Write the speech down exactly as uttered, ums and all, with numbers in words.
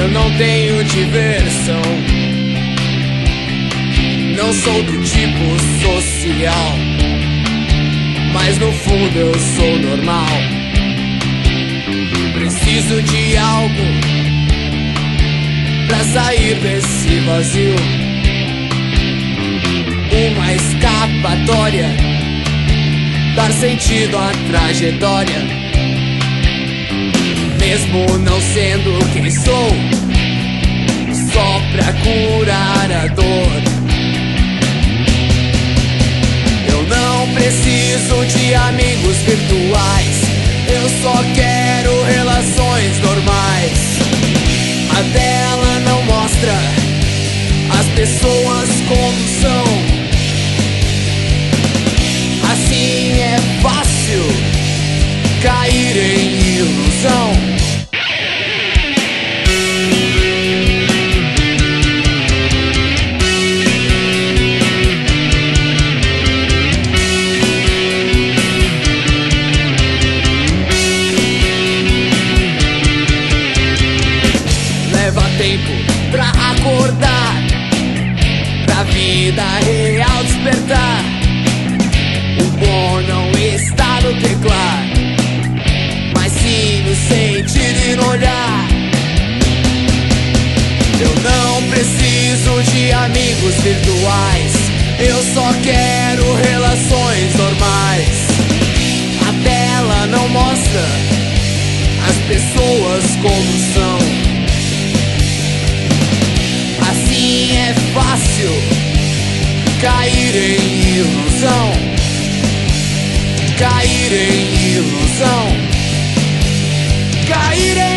Eu não tenho diversão, não sou do tipo social, mas no fundo eu sou normal. Preciso de algo pra sair desse vazio, uma escapatória, dar sentido à trajetória. Mesmo não sendo quem sou, só pra curar a dor. Eu não preciso de amigos virtuais, eu só quero relações normais. A tela não mostra as pessoas como são. Assim é fácil cair em ilusão. Leva tempo pra acordar, pra vida real despertar. O bom não está no teclar, mas sim no sentido e no olhar. Eu não preciso de amigos virtuais, eu só quero relações normais. A tela não mostra as pessoas como são. Assim é fácil cair em ilusão, cair em ilusão, cair em